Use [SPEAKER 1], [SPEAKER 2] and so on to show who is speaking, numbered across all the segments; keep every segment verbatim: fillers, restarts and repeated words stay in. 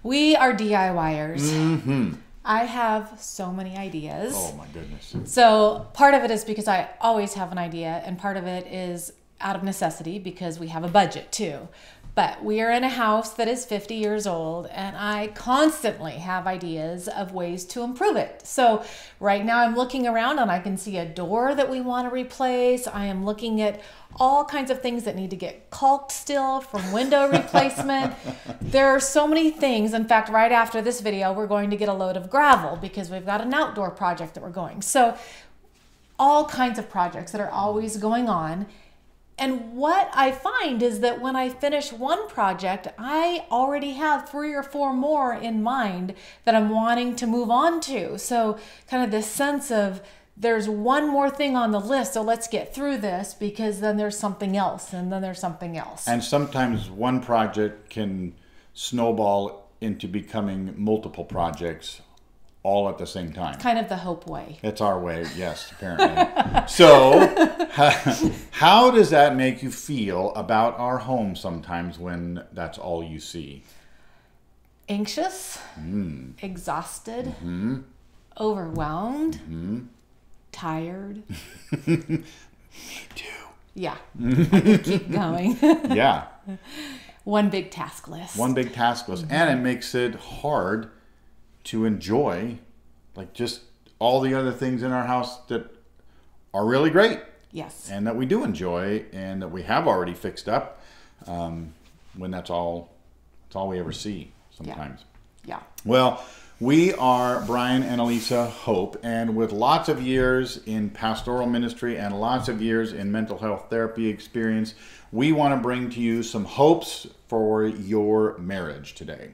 [SPEAKER 1] We are DIYers.
[SPEAKER 2] Mm-hmm.
[SPEAKER 1] I have so many ideas.
[SPEAKER 2] Oh my goodness.
[SPEAKER 1] So part of it is because I always have an idea, and part of it is out of necessity because we have a budget too. But we are in a house that is fifty years old, and I constantly have ideas of ways to improve it. So right now I'm looking around and I can see a door that we want to replace. I am looking at all kinds of things that need to get caulked still from window replacement. There are so many things. In fact, right after this video, we're going to get a load of gravel because we've got an outdoor project that we're going. So all kinds of projects that are always going on. And what I find is that when I finish one project, I already have three or four more in mind that I'm wanting to move on to. So kind of this sense of there's one more thing on the list, so let's get through this, because then there's something else, and then there's something else.
[SPEAKER 2] And sometimes one project can snowball into becoming multiple projects all at the same time.
[SPEAKER 1] Kind of the Hope way.
[SPEAKER 2] It's our way, yes, apparently. So, how does that make you feel about our home sometimes when that's all you see?
[SPEAKER 1] Anxious, mm. exhausted, mm-hmm. overwhelmed, mm-hmm. tired.
[SPEAKER 2] Me too.
[SPEAKER 1] Yeah, I could keep going.
[SPEAKER 2] Yeah.
[SPEAKER 1] One big task list.
[SPEAKER 2] One big task list. Mm-hmm. And it makes it hard to enjoy, like, just all the other things in our house that are really great.
[SPEAKER 1] Yes.
[SPEAKER 2] And that we do enjoy and that we have already fixed up, um, when that's all, that's all we ever see sometimes.
[SPEAKER 1] Yeah. yeah.
[SPEAKER 2] Well, we are Brian and Elisa Hope, and with lots of years in pastoral ministry and lots of years in mental health therapy experience, we want to bring to you some hopes for your marriage today.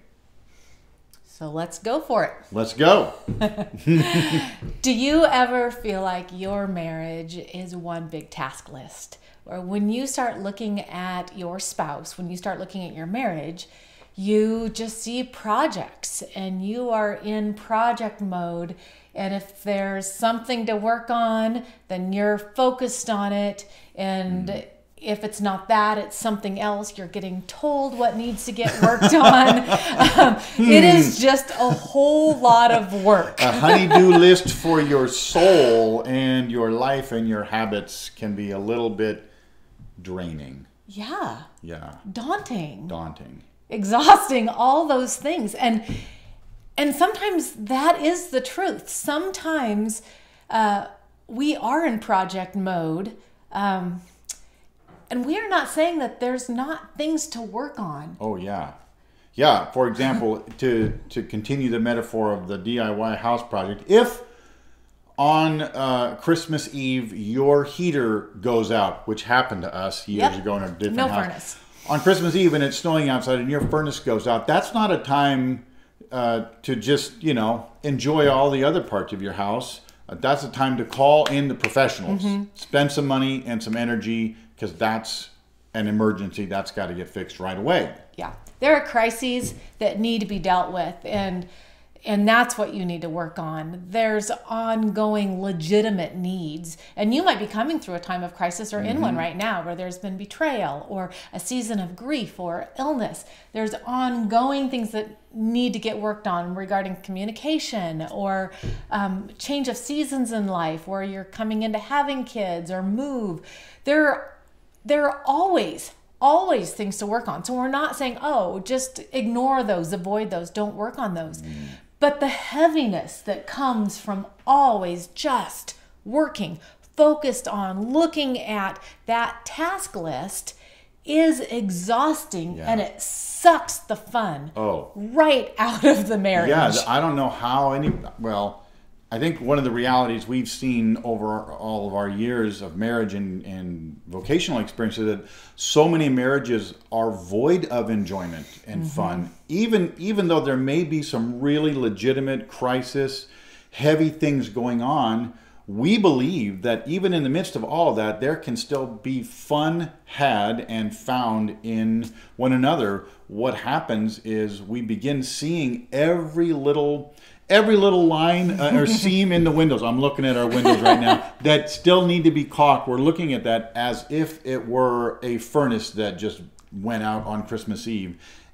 [SPEAKER 1] So let's go for it.
[SPEAKER 2] Let's go.
[SPEAKER 1] Do you ever feel like your marriage is one big task list? Or when you start looking at your spouse, when you start looking at your marriage, you just see projects and you are in project mode. And if there's something to work on, then you're focused on it. And mm. if it's not that, it's something else. You're getting told what needs to get worked on. um, it is just a whole lot of work.
[SPEAKER 2] A honey-do list for your soul, and your life and your habits can be a little bit draining.
[SPEAKER 1] Yeah.
[SPEAKER 2] Yeah.
[SPEAKER 1] Daunting.
[SPEAKER 2] Daunting.
[SPEAKER 1] Exhausting, all those things. And and sometimes that is the truth. Sometimes uh, we are in project mode. Um, And we are not saying that there's not things to work on.
[SPEAKER 2] Oh, yeah. Yeah, for example, to, to continue the metaphor of the D I Y house project, if on uh, Christmas Eve your heater goes out, which happened to us years
[SPEAKER 1] yep.
[SPEAKER 2] ago in a different
[SPEAKER 1] no
[SPEAKER 2] house.
[SPEAKER 1] furnace.
[SPEAKER 2] On Christmas Eve and it's snowing outside and your furnace goes out, that's not a time uh, to just, you know, enjoy all the other parts of your house. Uh, that's a time to call in the professionals. Mm-hmm. Spend some money and some energy, because that's an emergency. That's got to get fixed right away.
[SPEAKER 1] Yeah. There are crises that need to be dealt with, and and that's what you need to work on. There's ongoing legitimate needs, and you might be coming through a time of crisis or mm-hmm. in one right now where there's been betrayal or a season of grief or illness. There's ongoing things that need to get worked on regarding communication or um, change of seasons in life, where you're coming into having kids or move. There are There are always, always things to work on. So we're not saying, oh, just ignore those, avoid those, don't work on those. Mm. But the heaviness that comes from always just working, focused on looking at that task list is exhausting, yeah. and it sucks the fun
[SPEAKER 2] oh.
[SPEAKER 1] right out of the marriage.
[SPEAKER 2] Yeah, I don't know how any, well... I think one of the realities we've seen over all of our years of marriage and, and vocational experience is that so many marriages are void of enjoyment and mm-hmm. fun. Even, even though there may be some really legitimate crisis, heavy things going on, we believe that even in the midst of all of that, there can still be fun had and found in one another. What happens is we begin seeing every little... Every little line uh, or seam in the windows, I'm looking at our windows right now, that still need to be caulked. We're looking at that as if it were a furnace that just went out on Christmas Eve.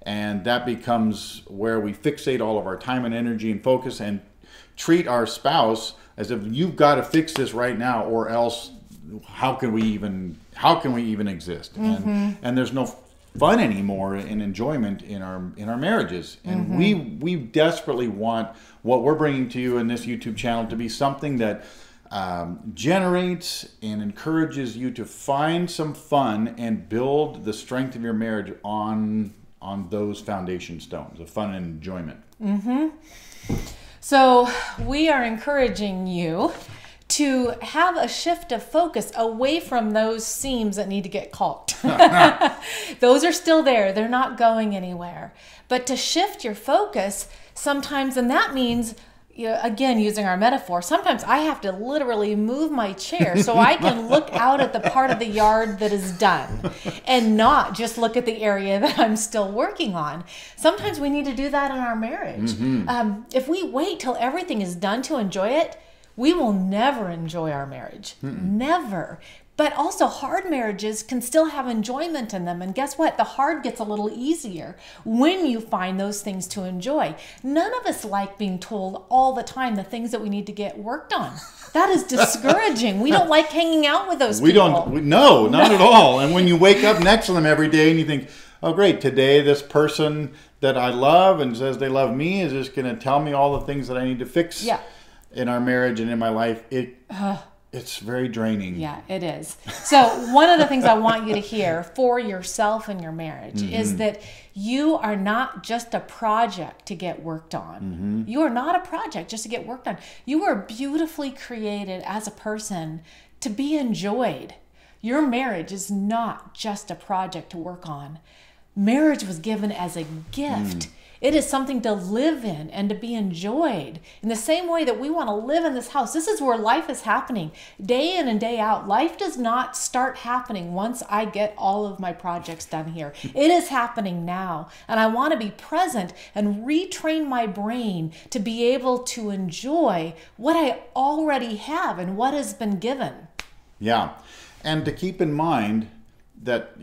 [SPEAKER 2] And that becomes where we fixate all of our time and energy and focus and treat our spouse as if you've got to fix this right now, or else how can we even how can we even exist? Mm-hmm. And and there's no fun anymore and enjoyment in our in our marriages. And mm-hmm. we we desperately want what we're bringing to you in this YouTube channel to be something that um, generates and encourages you to find some fun and build the strength of your marriage on on those foundation stones of fun and enjoyment.
[SPEAKER 1] Mm-hmm. So we are encouraging you to have a shift of focus away from those seams that need to get caulked. Those are still there. They're not going anywhere. But to shift your focus sometimes, and that means, you know, again, using our metaphor, sometimes I have to literally move my chair so I can look out at the part of the yard that is done and not just look at the area that I'm still working on. Sometimes we need to do that in our marriage. Mm-hmm. Um, if we wait till everything is done to enjoy it, we will never enjoy our marriage. Mm-mm. Never. But also hard marriages can still have enjoyment in them. And guess what? The hard gets a little easier when you find those things to enjoy. None of us like being told all the time the things that we need to get worked on. That is discouraging. We don't like hanging out with those
[SPEAKER 2] we
[SPEAKER 1] people.
[SPEAKER 2] Don't, we, no, not at all. And when you wake up next to them every day and you think, oh, great, today this person that I love and says they love me is just going to tell me all the things that I need to fix
[SPEAKER 1] yeah.
[SPEAKER 2] in our marriage and in my life. It... Uh, It's very draining.
[SPEAKER 1] Yeah, it is. So one of the things I want you to hear for yourself and your marriage mm-hmm. is that you are not just a project to get worked on. Mm-hmm. You are not a project just to get worked on. You are beautifully created as a person to be enjoyed. Your marriage is not just a project to work on. Marriage was given as a gift. Mm. It is something to live in and to be enjoyed. In the same way that we want to live in this house, this is where life is happening. Day in and day out, life does not start happening once I get all of my projects done here. It is happening now. And I want to be present and retrain my brain to be able to enjoy what I already have and what has been given.
[SPEAKER 2] Yeah. And to keep in mind that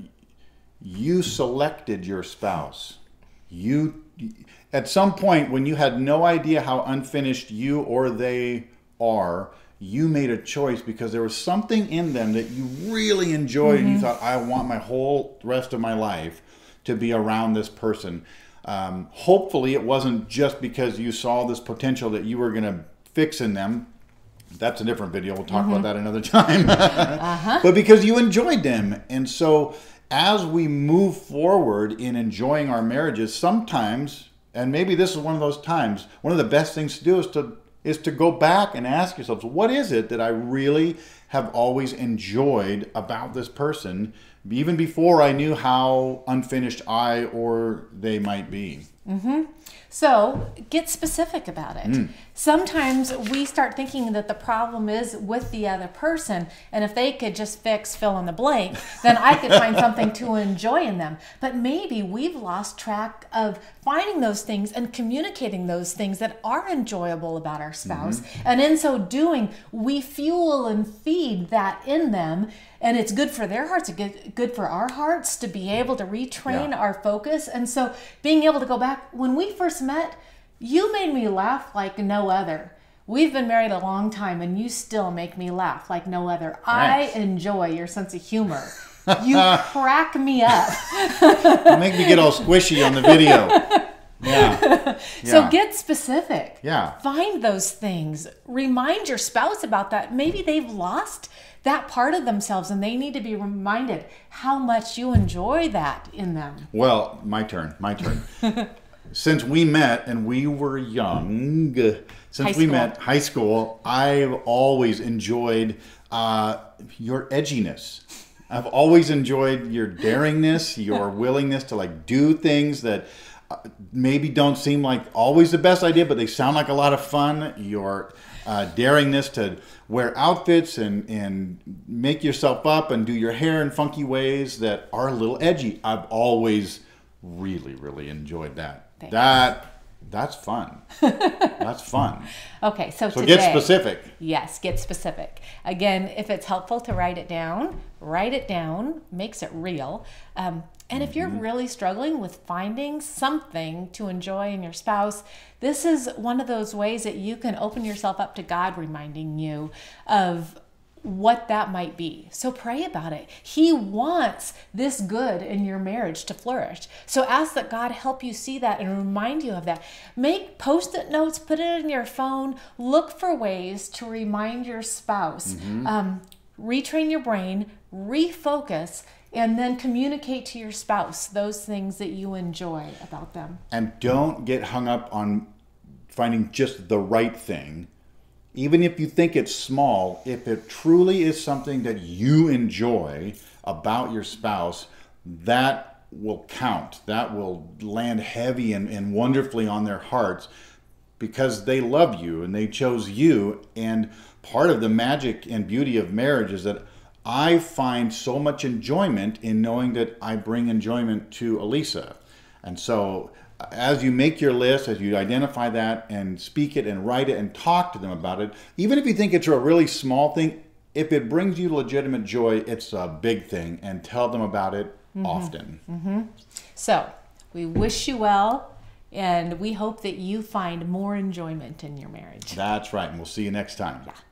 [SPEAKER 2] you selected your spouse. You, at some point when you had no idea how unfinished you or they are, you made a choice because there was something in them that you really enjoyed mm-hmm. and you thought, I want my whole rest of my life to be around this person. Um, hopefully it wasn't just because you saw this potential that you were going to fix in them. That's a different video. We'll talk mm-hmm. about that another time. uh-huh. But because you enjoyed them. And so as we move forward in enjoying our marriages, sometimes, and maybe this is one of those times, one of the best things to do is to is to go back and ask yourselves, what is it that I really have always enjoyed about this person, even before I knew how unfinished I or they might be?
[SPEAKER 1] Mm-hmm. So get specific about it. Mm. Sometimes we start thinking that the problem is with the other person, and if they could just fix fill in the blank, then I could find something to enjoy in them. But maybe we've lost track of finding those things and communicating those things that are enjoyable about our spouse. Mm-hmm. And in so doing, we fuel and feed that in them. And it's good for their hearts, it's good for our hearts to be able to retrain yeah. our focus. And so being able to go back, when we first met, you made me laugh like no other. We've been married a long time and you still make me laugh like no other. Nice. I enjoy your sense of humor. You crack me up.
[SPEAKER 2] You make me get all squishy on the video. Yeah.
[SPEAKER 1] So
[SPEAKER 2] yeah.
[SPEAKER 1] get specific.
[SPEAKER 2] Yeah.
[SPEAKER 1] Find those things. Remind your spouse about that. Maybe they've lost that part of themselves and they need to be reminded how much you enjoy that in them.
[SPEAKER 2] Well, my turn, my turn. Since we met and we were young, since we met high school, I've always enjoyed uh, your edginess. I've always enjoyed your daringness, your willingness to like do things that maybe don't seem like always the best idea, but they sound like a lot of fun. Your uh, daringness to wear outfits and, and make yourself up and do your hair in funky ways that are a little edgy. I've always really, really enjoyed that.
[SPEAKER 1] Thanks.
[SPEAKER 2] That That's fun. That's fun.
[SPEAKER 1] Okay, so,
[SPEAKER 2] So
[SPEAKER 1] today,
[SPEAKER 2] get specific.
[SPEAKER 1] Yes, get specific. Again, if it's helpful to write it down, write it down, makes it real. Um, and if you're really struggling with finding something to enjoy in your spouse, this is one of those ways that you can open yourself up to God reminding you of what that might be. So pray about it. He wants this good in your marriage to flourish. So ask that God help you see that and remind you of that. Make post-it notes, put it in your phone. Look for ways to remind your spouse. Mm-hmm. Um, retrain your brain, refocus, and then communicate to your spouse those things that you enjoy about them.
[SPEAKER 2] And don't get hung up on finding just the right thing. Even if you think it's small, if it truly is something that you enjoy about your spouse, that will count. That will land heavy and, and wonderfully on their hearts because they love you and they chose you. And part of the magic and beauty of marriage is that I find so much enjoyment in knowing that I bring enjoyment to Elisa. And so as you make your list, as you identify that and speak it and write it and talk to them about it, even if you think it's a really small thing, if it brings you legitimate joy, it's a big thing, and tell them about it mm-hmm. often.
[SPEAKER 1] Mm-hmm. So we wish you well, and we hope that you find more enjoyment in your marriage.
[SPEAKER 2] That's right, and we'll see you next time.
[SPEAKER 1] Yeah.